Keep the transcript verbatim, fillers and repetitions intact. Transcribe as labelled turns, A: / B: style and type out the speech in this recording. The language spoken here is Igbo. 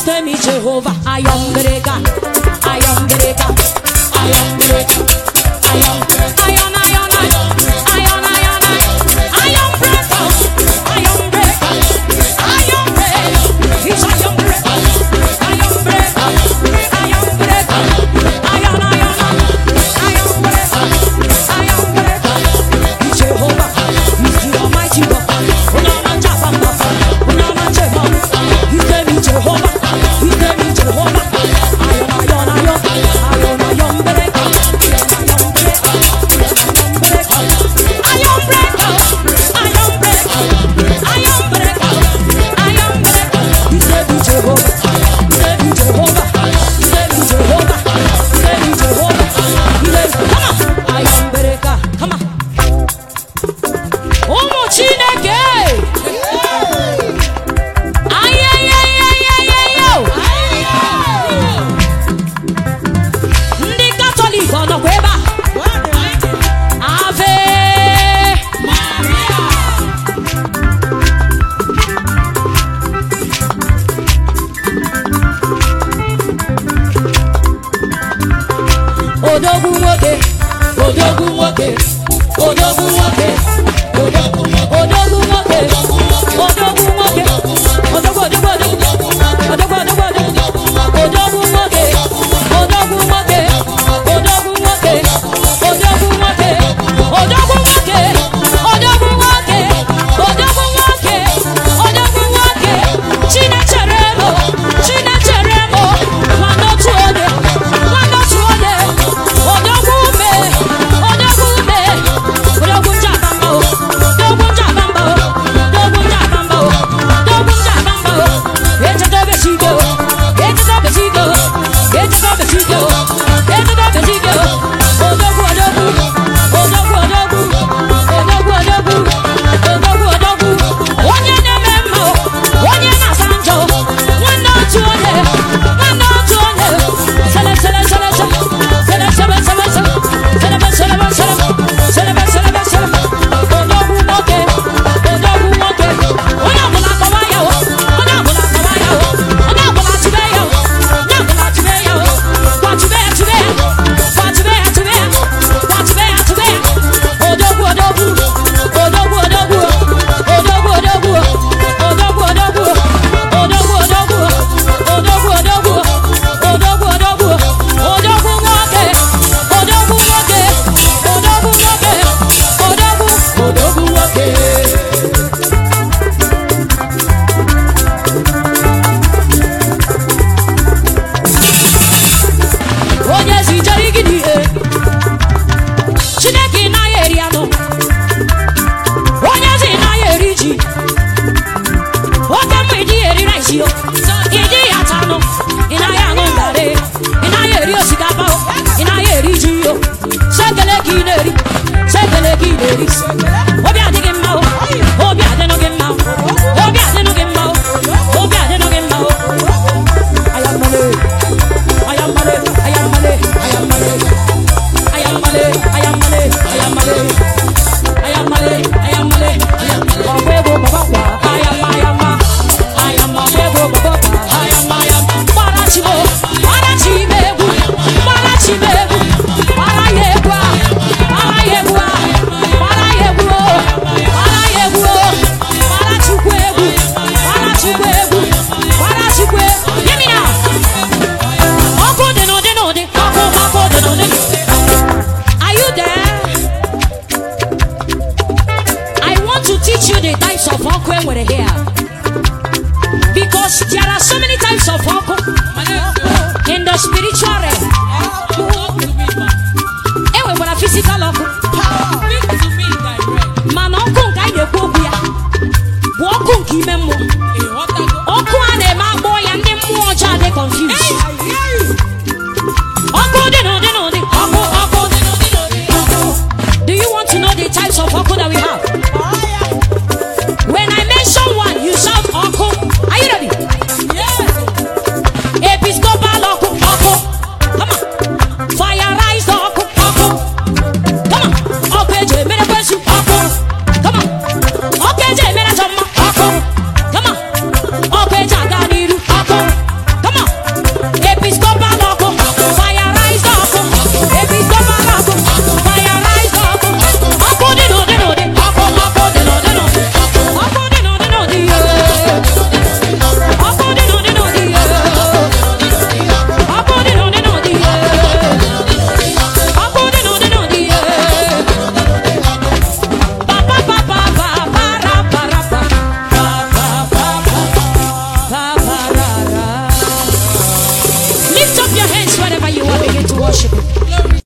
A: me Jehovah. I am breaker. I am breaker. I am breaker. I am I am I am I am I am I am I am breaker. I am breaker. I am breaker. He's I am breaker. I am breaker. I am breaker. I am I am I am breaker. I am breaker. He's Jehovah. He's the Almighty God. Unama Jabamba. Unama Jabamba. He's the Jehovah. He's the Jehovah. I am I am I am I am I am breaker. Odogu woke, odogu woke, odogu woke, odogu woke, odogu woke, odogu woke, odogu woke, odogu woke, odogu woke, odogu woke, odogu woke, odogu woke, odogu woke, odogu woke, odogu woke, odogu woke, Chinecharemo, Chinecharemo, mano tuode, mano tuode. Odogume, odogume, odogun jabamba, odogun jabamba, odogun jabamba, odogun jabamba. Eje do besigo, eje do besigo, eje do besigo, eje do besigo. Odogu, odogu, odogu, odogu, odogu, odogu, odogu, odogu. Onye na memo, onye na sanjo, wana tuone, wana tuone. Sele, sele, sele, sele, sele, sele, sele, sele. Celebrate, celebrate, celebrate, celebrate, celebrate. Odogu woke, odogu woke. Onya bula kawaya o, onya bula kawaya o, onya bula tubeya o, onya bula tubeya o. Kwa tubeya, tubeya, kwa tubeya, tubeya, kwa tubeya, tubeya. Odogu, odogu, odogu, odogu, odogu, odogu, odogu, odogu, odogu, odogu, odogu, odogu, odogu, odogu, odogu woke, odogu woke, odogu woke, odogu, odogu woke. Onye si jari gidi e, Chineke na yeri ano. Onye si na yeri ji, oke mwiji yeri raisi yo. Iji yatano, ina ya ngondare, ina yeri osikapa o, ina yeri ji yo. Sekele kineri, sekele kineri. Obi adigi mma o, obi adeno gi mma o, obi adeno gi mma o, obi adeno gi mma o. I am male, I am male, I am male, I am male, I am male, I am male, I am male, I am male, I am male, I am male. Obebo baba, I am, I am, I am obebo baba, I am, I am. Parachibo, parachibebu, parachibebu, parayebwa, parayebwa, parayebwa, parayebwa, parachukwebu, parachukwebu, parachukwebu. Hear me now. Oko de no de no de, oko oko de no de. Are you there? I want to teach you the types of okwe with a hair, because there are so many types of okwe in the spirit.